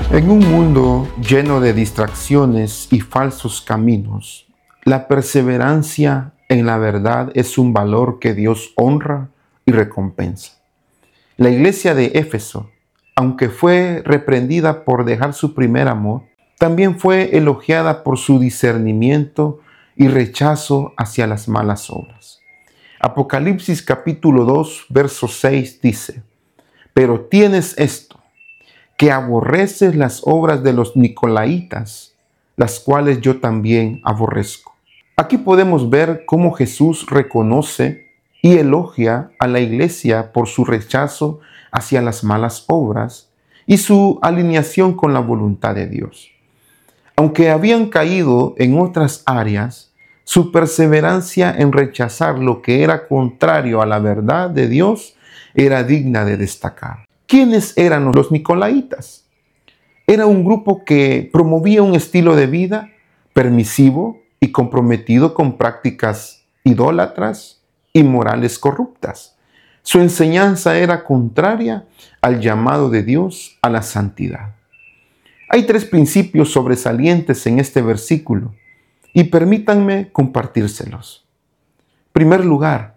En un mundo lleno de distracciones y falsos caminos, la perseverancia en la verdad es un valor que Dios honra y recompensa. La iglesia de Éfeso, aunque fue reprendida por dejar su primer amor, también fue elogiada por su discernimiento y rechazo hacia las malas obras. Apocalipsis capítulo 2, verso 6 dice: «Pero tienes esto, que aborreces las obras de los nicolaítas, las cuales yo también aborrezco». Aquí podemos ver cómo Jesús reconoce y elogia a la iglesia por su rechazo hacia las malas obras y su alineación con la voluntad de Dios. Aunque habían caído en otras áreas, su perseverancia en rechazar lo que era contrario a la verdad de Dios era digna de destacar. ¿Quiénes eran los nicolaítas? Era un grupo que promovía un estilo de vida permisivo y comprometido con prácticas idólatras y morales corruptas. Su enseñanza era contraria al llamado de Dios a la santidad. Hay tres principios sobresalientes en este versículo y permítanme compartírselos. En primer lugar,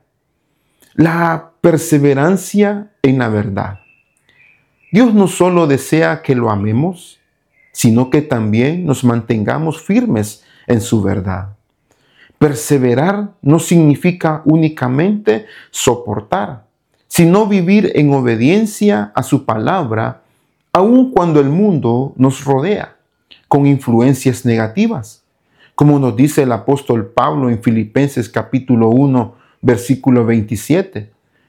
la perseverancia en la verdad. Dios no solo desea que lo amemos, sino que también nos mantengamos firmes en su verdad. Perseverar no significa únicamente soportar, sino vivir en obediencia a su palabra, aun cuando el mundo nos rodea con influencias negativas. Como nos dice el apóstol Pablo en Filipenses capítulo 1, versículo 27.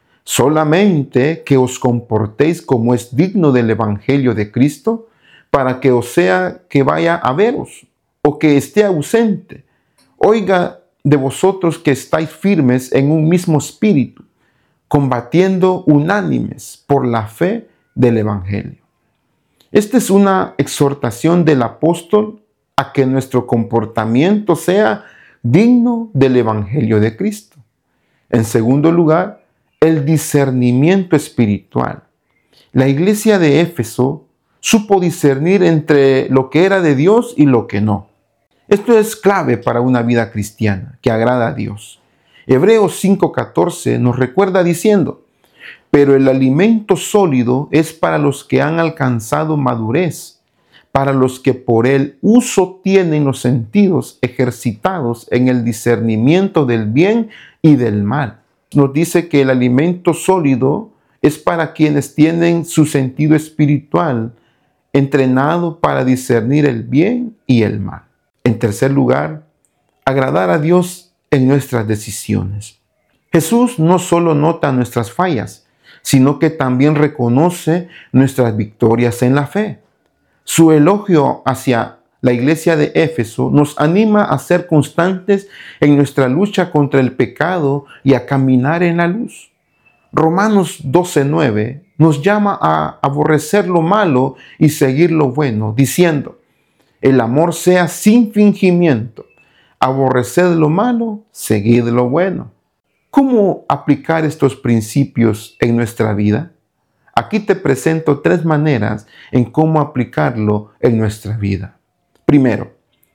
Solamente que os comportéis como es digno del evangelio de Cristo, para que os sea que vaya a veros o que esté ausente, oiga de vosotros que estáis firmes en un mismo espíritu, combatiendo unánimes por la fe del evangelio. Esta es una exhortación del apóstol a que nuestro comportamiento sea digno del evangelio de Cristo. En segundo lugar, el discernimiento espiritual. La iglesia de Éfeso supo discernir entre lo que era de Dios y lo que no. Esto es clave para una vida cristiana que agrada a Dios. Hebreos 5:14 nos recuerda diciendo: «Pero el alimento sólido es para los que han alcanzado madurez, para los que por el uso tienen los sentidos ejercitados en el discernimiento del bien y del mal». Nos dice que el alimento sólido es para quienes tienen su sentido espiritual entrenado para discernir el bien y el mal. En tercer lugar, agradar a Dios en nuestras decisiones. Jesús no solo nota nuestras fallas, sino que también reconoce nuestras victorias en la fe. Su elogio hacia la iglesia de Éfeso nos anima a ser constantes en nuestra lucha contra el pecado y a caminar en la luz. Romanos 12:9 nos llama a aborrecer lo malo y seguir lo bueno, diciendo: «El amor sea sin fingimiento, aborreced lo malo, seguid lo bueno». ¿Cómo aplicar estos principios en nuestra vida? Aquí te presento tres maneras en cómo aplicarlo en nuestra vida. Primero,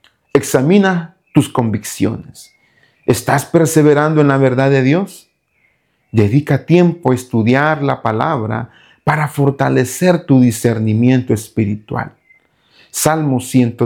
examina tus convicciones. ¿Estás perseverando en la verdad de Dios? Dedica tiempo a estudiar la palabra para fortalecer tu discernimiento espiritual. Salmo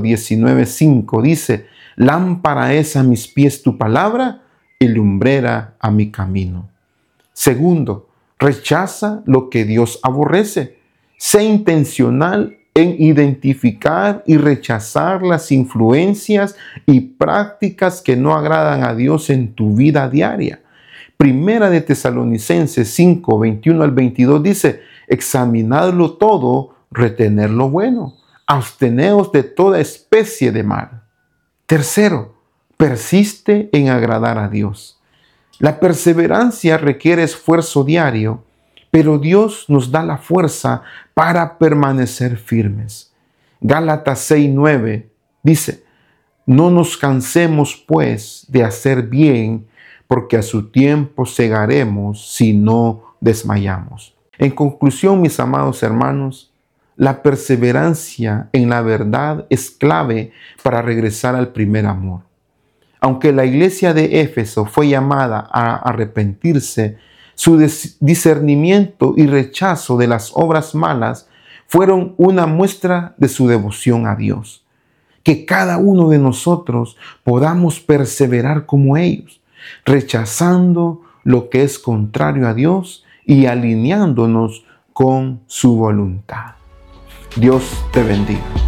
119:5 dice: «Lámpara es a mis pies tu palabra y lumbrera a mi camino». Segundo, rechaza lo que Dios aborrece. Sé intencional en identificar y rechazar las influencias y prácticas que no agradan a Dios en tu vida diaria. Primera de Tesalonicenses 5, 21 al 22 dice: «Examinadlo todo, retened lo bueno, absteneos de toda especie de mal». Tercero, persiste en agradar a Dios. La perseverancia requiere esfuerzo diario, pero Dios nos da la fuerza para permanecer firmes. Gálatas 6:9 dice: «No nos cansemos, pues, de hacer bien, porque a su tiempo segaremos si no desmayamos». En conclusión, mis amados hermanos, la perseverancia en la verdad es clave para regresar al primer amor. Aunque la iglesia de Éfeso fue llamada a arrepentirse, su discernimiento y rechazo de las obras malas fueron una muestra de su devoción a Dios. Que cada uno de nosotros podamos perseverar como ellos, rechazando lo que es contrario a Dios y alineándonos con su voluntad. Dios te bendiga.